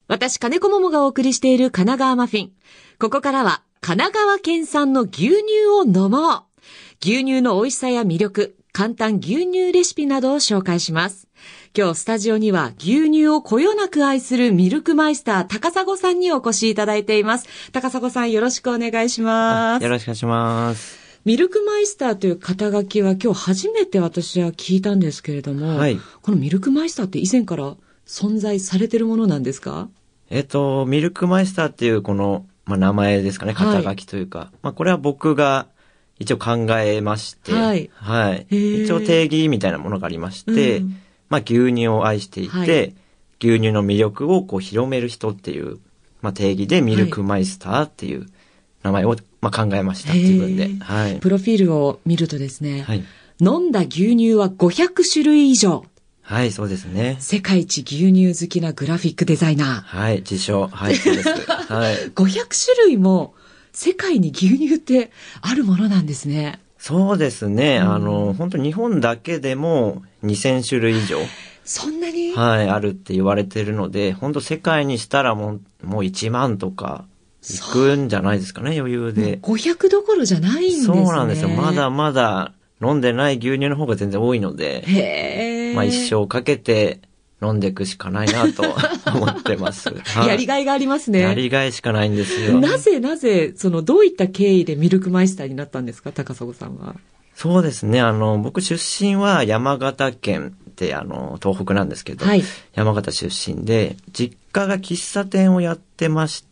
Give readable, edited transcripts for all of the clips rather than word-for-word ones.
私、金子桃がお送りしている神奈川マフィン。ここからは神奈川県産の牛乳を飲もう。牛乳の美味しさや魅力、簡単牛乳レシピなどを紹介します。今日スタジオには牛乳をこよなく愛するミルクマイスター高砂さんにお越しいただいています。高砂さん、よろしくお願いします。 よろしくお願いします。 ミルクマイスターという肩書きは今日初めて私は聞いたんですけれども、はい、このミルクマイスターって以前から存在されてるものなんですか？ ミルクマイスターっていうこの、名前ですかね、肩書きというか、はい、これは僕が一応考えまして、はい。はい。一応定義みたいなものがありまして、牛乳を愛していて、はい、牛乳の魅力を広める人っていう、定義でミルクマイスターっていう名前を、考えました、自分で。はい。 プロフィールを見るとですね、はい、飲んだ牛乳は500種類以上。 はい、そうですね。 世界一牛乳好きなグラフィックデザイナー。 はい、自称。はい、そうです。はい。 500種類も世界に牛乳ってあるものなんですね。 そうですね。本当日本だけでも2000種類以上。 そんなに？ はい、あるって言われてるので、本当世界にしたらもう1万とかいくんじゃないですかね、余裕で。 500どころじゃないんですね。 そうなんですよ。まだまだ飲んでない牛乳の方が全然多いので。 へー。 一生かけて飲んでいくしかないなと思ってます。 はい、やりがいがありますね。 やりがいしかないんですよ。 なぜ、どういった経緯でミルクマイスターになったんですか、高砂さんは。 そうですね。僕出身は山形県って東北なんですけど、はい、山形出身で、実家が喫茶店をやってまして、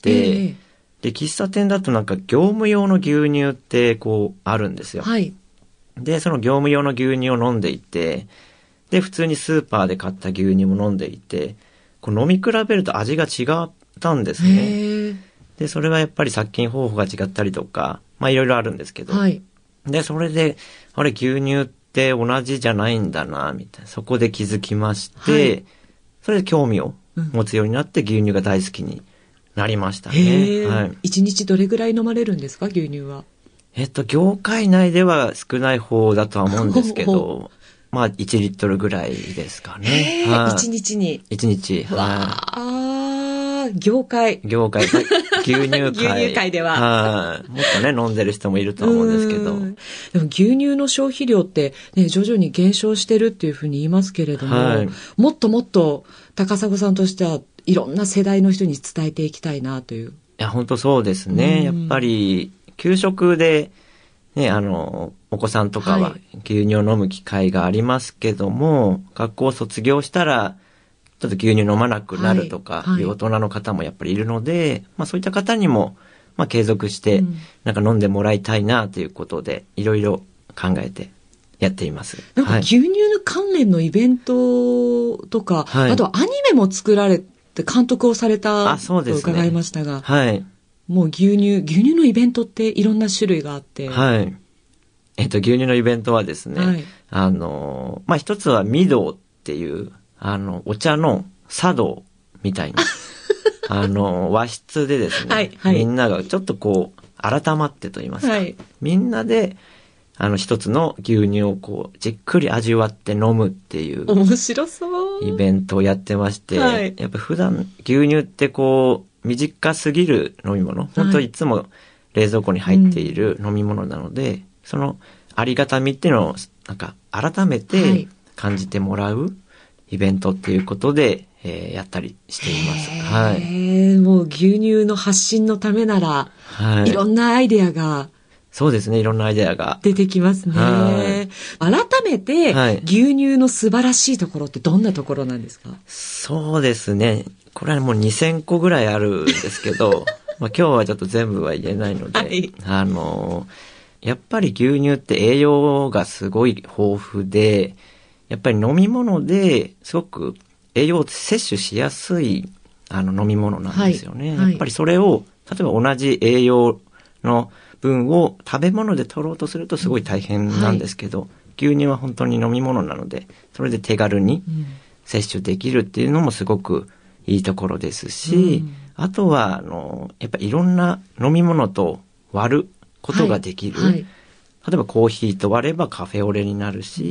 で、喫茶店だと業務用の牛乳ってあるんですよ。はい。で、その業務用の牛乳を飲んでいて、で、普通にスーパーで買った牛乳も飲んでいて、飲み比べると味が違ったんですね。で、それはやっぱり殺菌方法が違ったりとか、いろいろあるんですけど。はい。で、それで、牛乳って同じじゃないんだな、みたいな。そこで気づきまして、はい、それで興味を持つようになって牛乳が大好きになりましたね。はい。 1日どれぐらい飲まれるんですか、牛乳は。 業界内では少ない方だとは思うんですけど、1リットルぐらいですかね。 はい、1日に。 1日。 はい。業界。 牛乳界。 牛乳界では。 もっとね、飲んでる人もいると思うんですけど。 でも牛乳の消費量ってね、徐々に減少してるっていうふうに言いますけれども、はい、もっともっと高砂さんとしてはいろんな世代の人に伝えていきたいなという。いや、本当そうですね。やっぱり、給食で、ね、お子さんとかは牛乳を飲む機会がありますけども、学校を卒業したら、ちょっと牛乳飲まなくなるとかいう大人の方もやっぱりいるので、そういった方にも、継続して、飲んでもらいたいなということで、いろいろ考えてやっています。 牛乳の関連のイベントとか、はい、あとはアニメも作られて監督をされたと伺いましたが、 はい。 もう牛乳のイベントっていろんな種類があって。 はい。牛乳のイベントはですね、はい、一つは御堂っていう、お茶の茶道みたいな、和室でですね、はいはい、みんながちょっと改まってと言いますか、はい、みんなで、一つの牛乳をじっくり味わって飲むっていう。 面白そう。 イベントをやってまして、はい、やっぱ普段牛乳って短すぎる飲み物、本当いつも冷蔵庫に入っている飲み物なので、そのありがたみっていうのを改めて感じてもらうイベントっていうことで、やったりしています。はい。 もう牛乳の発信のためなら、はい、いろんなアイデアが。 そうですね、いろんなアイデアが出てきますね。はい、改めて、はい、牛乳の素晴らしいところってどんなところなんですか？ そうですね。これはもう2000個ぐらいあるんですけど、今日はちょっと全部は言えないので、はい、やっぱり牛乳って栄養がすごい豊富で、やっぱり飲み物ですごく栄養を摂取しやすい飲み物なんですよね。はい、やっぱりそれを、例えば同じ栄養の分を食べ物で取ろうとするとすごい大変なんですけど、はい、牛乳は本当に飲み物なので、それで手軽に摂取できるっていうのもすごくいいところですし、あとはやっぱいろんな飲み物と割ることができる。はいはい、例えばコーヒーと割ればカフェオレになるし、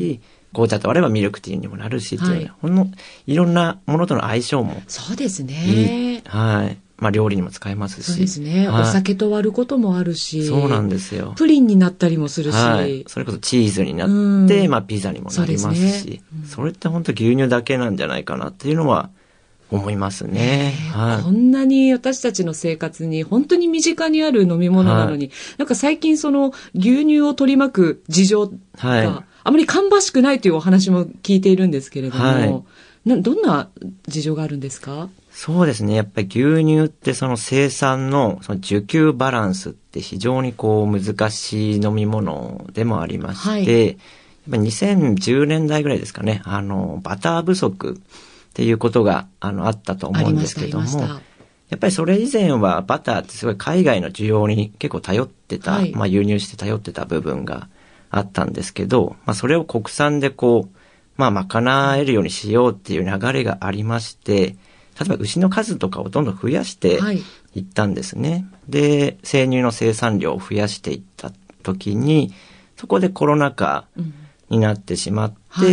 紅茶と割ればミルクティーにもなるしっていう、いろんなものとの相性もそうですね。 はい。まあ料理にも使えますし。 そうですね。お酒と割ることもあるし。 そうなんですよ。 プリンになったりもするし。 はい。それこそチーズになって、まあピザにもなりますし。それって本当牛乳だけなんじゃないかなっていうのは思いますね。 こんなに私たちの生活に本当に身近にある飲み物なのに、なんか最近その牛乳を取り巻く事情があまり芳しくないというお話も聞いているんですけれども、どんな事情があるんですか？ そうですね。やっぱり牛乳ってその生産のその需給バランスって非常にこう難しい飲み物でもありまして、やっぱ2010年代ぐらいですかね、バター不足っていうことがあったと思うんですけども、やっぱりそれ以前はバターってすごい海外の需要に結構頼ってた、まあ輸入して頼ってた部分があったんですけど、まあそれを国産でこう、まあ賄えるようにしようっていう流れがありまして、例えば牛の数とかをどんどん増やしていったんですね。で、生乳の生産量を増やしていった時に、そこでコロナ禍になってしまって、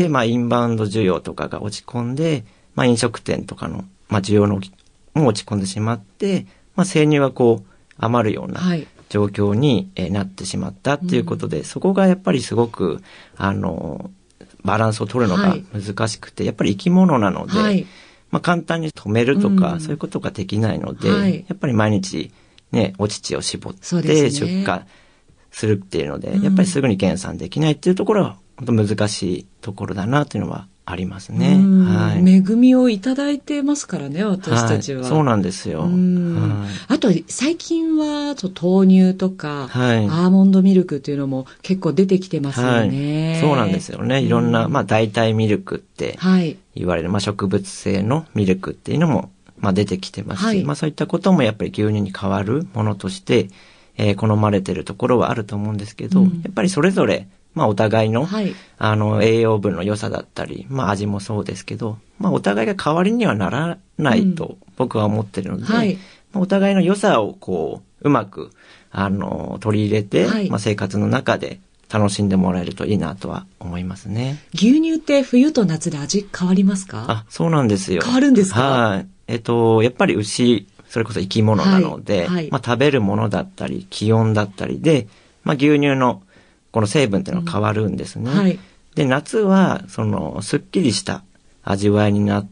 まあインバウンド需要とかが落ち込んで、まあ飲食店とかの、まあ需要のも落ち込んでしまって、まあ生乳がこう余るような状況になってしまったっていうことで、そこがやっぱりすごく、バランスを取るのが難しくて、やっぱり生き物なので、まあ簡単に止めるとか、そういうことができないので、やっぱり毎日ね、お乳を絞って出荷するっていうので、やっぱりすぐに減産できないっていうところは、本当難しいところだなというのはありますね。 恵みをいただいてますからね、私たちは。 そうなんですよ。 あと、最近は豆乳とか、アーモンドミルクっていうのも結構出てきてますよね。 そうなんですよね。いろんな、まあ代替ミルクって言われる、まあ植物性のミルクっていうのも、まあ出てきてますし、まあそういったこともやっぱり牛乳に代わるものとして、好まれてるところはあると思うんですけど、やっぱりそれぞれ、まあお互いの、栄養分の良さだったり、まあ味もそうですけど、まあお互いが代わりにはならないと僕は思ってるので、まあ、お互いの良さをこう、うまく、取り入れて、まあ生活の中で楽しんでもらえるといいなとは思いますね。 牛乳って冬と夏で味変わりますか？ あ、そうなんですよ。 変わるんですか？ はい。やっぱり牛、それこそ生き物なので、まあ食べるものだったり、気温だったりで、まあ牛乳のこの成分っていうのは変わるんですね。で、夏は、すっきりした味わいになって、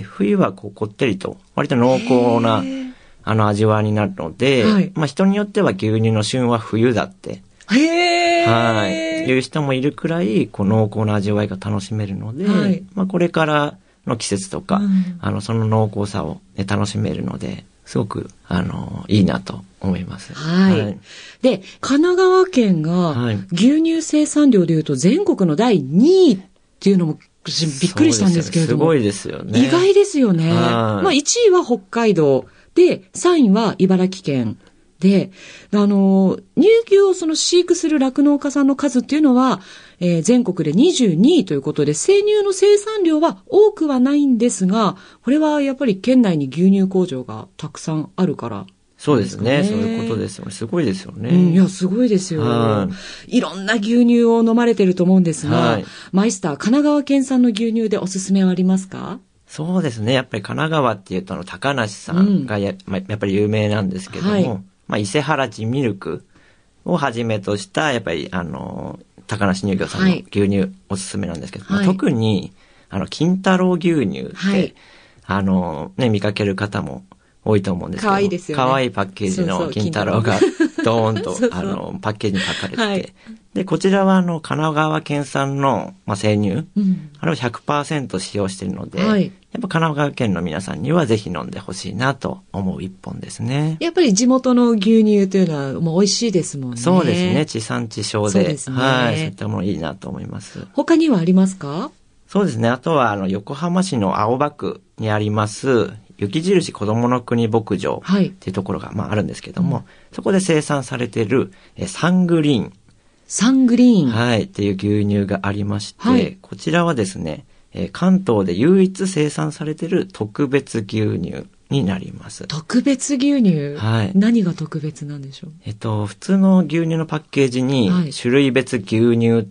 冬はこってりと、割と濃厚な、味わいになるので、まあ人によっては牛乳の旬は冬だって、いう人もいるくらい、濃厚な味わいが楽しめるので、まあこれからの季節とか、その濃厚さを、ね、楽しめるので、すごく、いいなと思います。 で、神奈川県が牛乳生産量でいうと全国の第2位っていうのもびっくりしたんですけれども。 すごいですよね。 意外ですよね。まあ1位は北海道で、3位は茨城県。で、乳牛を飼育する酪農家さんの数っていうのは、全国で22位ということで、生乳の生産量は多くはないんですが、これはやっぱり県内に牛乳工場がたくさんあるから、 そうですね。そういうことですよね。すごいですよね。 いや、すごいですよ。いろんな牛乳を飲まれてると思うんですが、マイスター、神奈川県産の牛乳でおすすめはありますか？ そうですね。やっぱり神奈川っていうと高梨さんがやっぱり有名なんですけども、まあ、伊勢原地ミルクをはじめとした、やっぱり、高梨乳業さんの牛乳おすすめなんですけど、まあ、特に、金太郎牛乳って、ね、見かける方も多いと思うんですけど、 可愛いですよね。 可愛いパッケージの金太郎がドーンと、パッケージに書かれてて、で、こちらは神奈川県産の、まあ、生乳、あれを 100% 使用しているので、やっぱ神奈川県の皆さんにはぜひ飲んでほしいなと思う一本ですね。 やっぱり地元の牛乳というのはもう美味しいですもんね。 そうですね。地産地消で。そうですね。そういったものいいなと思います。 他にはありますか？ そうですね。あとは横浜市の青葉区にあります、雪印子どもの国牧場っていうところが、まああるんですけども、そこで生産されているサングリーン。 サングリーン。 はい。っていう牛乳がありまして、こちらはですね、関東で唯一生産されている特別牛乳になります。 特別牛乳？ はい。 何が特別なんでしょう？ 普通の牛乳のパッケージに、種類別牛乳って、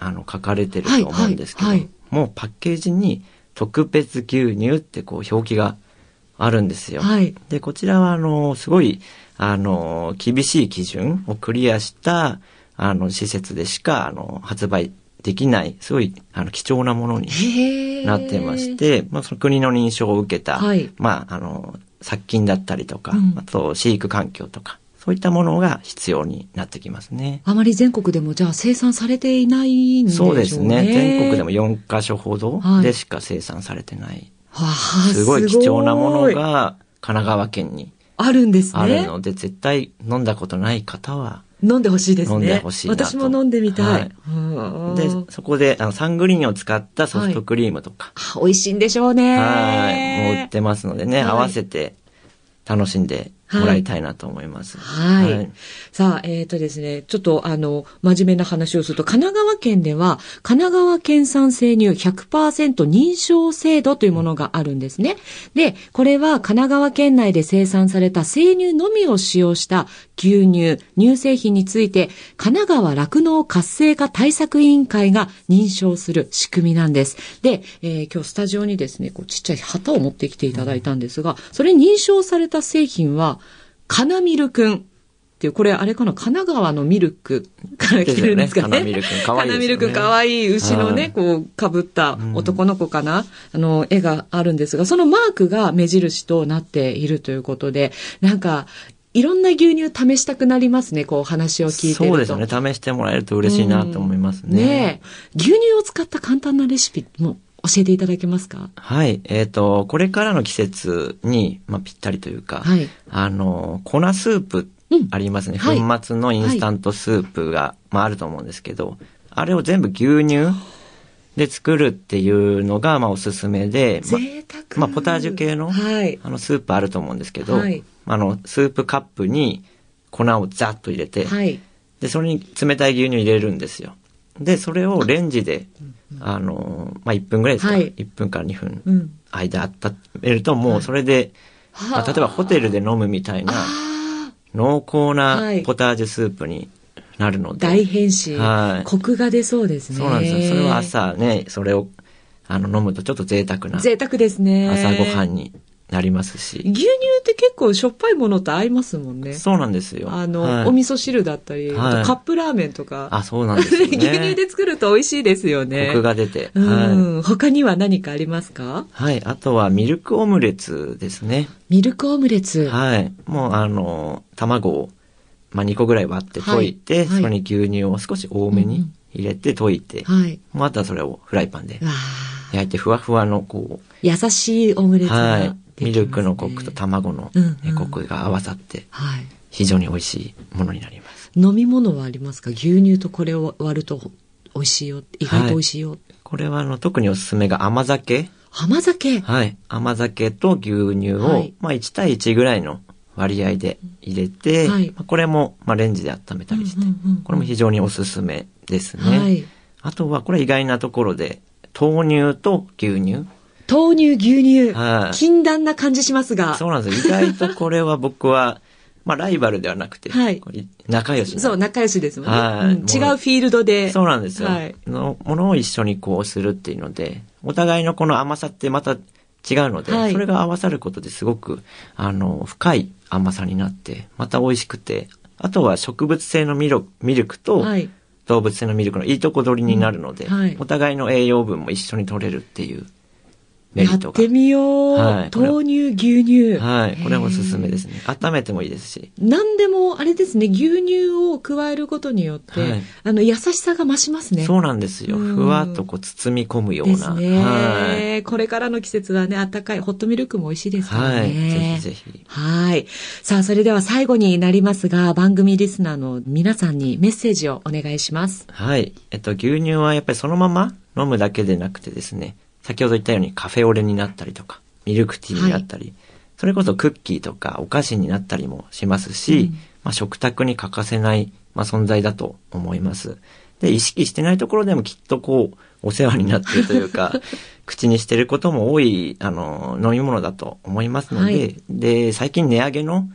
書かれてると思うんですけど、もうパッケージに特別牛乳ってこう表記があるんですよ。で、こちらはすごい、厳しい基準をクリアした、施設でしか、発売できない、すごい、貴重なものになってまして、まあ、その国の認証を受けた、まあ、殺菌だったりとか、あと飼育環境とか、そういったものが必要になってきますね。 あまり全国でもじゃあ生産されていないんでしょうね。 そうですね。全国でも4カ所ほどでしか生産されてない。すごい貴重なものが神奈川県にあるんですね。 あるので、絶対飲んだことない方は飲んでほしいですね。 飲んでほしいなと。 私も飲んでみたい。 で、そこでサングリーンを使ったソフトクリームとか。 美味しいんでしょうね。 もう売ってますのでね、合わせて楽しんでもらいたいなと思います。 さあ、ですね、ちょっと真面目な話をすると、神奈川県では、神奈川県産生乳 100% 認証制度というものがあるんですね。で、これは神奈川県内で生産された生乳のみを使用した牛乳、乳製品について、神奈川酪農活性化対策委員会が認証する仕組みなんです。で、今日スタジオにですね、こうちっちゃい旗を持ってきていただいたんですが、それ認証された製品は、カナミルくんっていう、これあれかな、神奈川のミルクから来てるんですかね。 カナミルくんかわいいですね。カナミルくんかわいい牛のね、こう被った男の子かな、絵があるんですが、そのマークが目印となっているということで、なんか、いろんな牛乳試したくなりますね、こう話を聞いてると。 そうですね、試してもらえると嬉しいなと思いますね。 ねえ。牛乳を使った簡単なレシピも教えていただけますか？ はい。これからの季節に、まあ、ぴったりというか、粉スープありますね。粉末のインスタントスープが、まあ、あると思うんですけど、あれを全部牛乳で作るっていうのが、まあ、おすすめで、 贅沢。 まあ、ポタージュ系の、スープあると思うんですけど、スープカップに粉をザッと入れて、で、それに冷たい牛乳入れるんですよ。で、それをレンジで、まあ、1分ぐらいですか、1分から2分間温めると、もうそれで、まあ、例えばホテルで飲むみたいな、濃厚なポタージュスープになるので。 大変身。コクが出そうですね。 そうなんですよ。それは朝ね、それを、飲むとちょっと贅沢な。 贅沢ですね。 朝ごはんになりますし。 牛乳って結構しょっぱいものと合いますもんね。 そうなんですよ。 お味噌汁だったり、カップラーメンとか。 そうなんですよね。 牛乳で作ると美味しいですよね。 コクが出て。 他には何かありますか？ あとはミルクオムレツですね。 ミルクオムレツ。 もう卵を、まあ、2個ぐらい割って溶いて、そこに牛乳を少し多めに入れて溶いて、あとはそれをフライパンで焼いて、ふわふわのこう、 優しいオムレツができますね。 ミルクのコクと卵のコクが合わさって、非常に美味しいものになります。 飲み物はありますか？牛乳とこれを割ると美味しいよ。意外と美味しいよ。 これは特におすすめが甘酒。 甘酒？ 甘酒と牛乳を、まあ1対1ぐらいの割合で入れて、これも、まあ、レンジで温めたりして、これも非常におすすめですね。あとは、これ意外なところで、豆乳と牛乳。 豆乳、牛乳。禁断な感じしますが。 そうなんですよ。意外とこれは僕は、まあ、ライバルではなくて、仲良し。 そう、仲良しですもんね。違うフィールドで。 そうなんですよ。のものを一緒にこうするっていうので、お互いのこの甘さってまた違うので、それが合わさることですごく、深い甘さになって、また美味しくて、あとは植物性のミルクと、動物性のミルクのいいとこ取りになるので、お互いの栄養分も一緒に取れるっていうメリットが。 やってみよう。豆乳、牛乳。 これおすすめですね。温めてもいいですし。 何でも、あれですね、牛乳を加えることによって、優しさが増しますね。 そうなんですよ。ふわっとこう包み込むような。ですね。これからの季節はね、温かいホットミルクも美味しいですからね。 ぜひぜひ。 さあ、それでは最後になりますが、番組リスナーの皆さんにメッセージをお願いします。 牛乳はやっぱりそのまま飲むだけでなくてですね、先ほど言ったようにカフェオレになったりとか、ミルクティーになったり、それこそクッキーとかお菓子になったりもしますし、まあ、食卓に欠かせない、まあ、存在だと思います。で、意識してないところでもきっとこう、お世話になっているというか、口にしていることも多い、飲み物だと思いますので、で、最近値上げの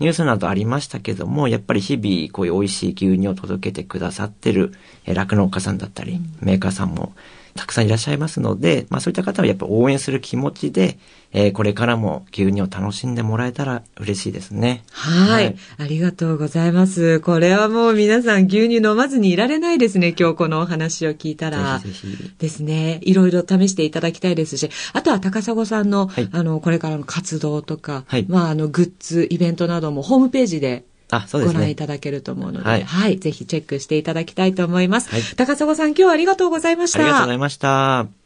ニュースなどありましたけども、やっぱり日々こういう美味しい牛乳を届けてくださってる酪農家さんだったり、メーカーさんもたくさんいらっしゃいますので、そういった方はやっぱ応援する気持ちで、これからも牛乳を楽しんでもらえたら嬉しいですね。 はい。ありがとうございます。これはもう皆さん牛乳飲まずにいられないですね。今日このお話を聞いたら。 ぜひぜひですね。いろいろ試していただきたいですし、あとは高砂さんの、 はい、 これからの活動とか、 はい、 グッズ、イベントなどもホームページでそうですね、 ご覧いただけると思うので、 はい、 はい。ぜひチェックしていただきたいと思います。 はい、 高砂さん、今日はありがとうございました。 ありがとうございました。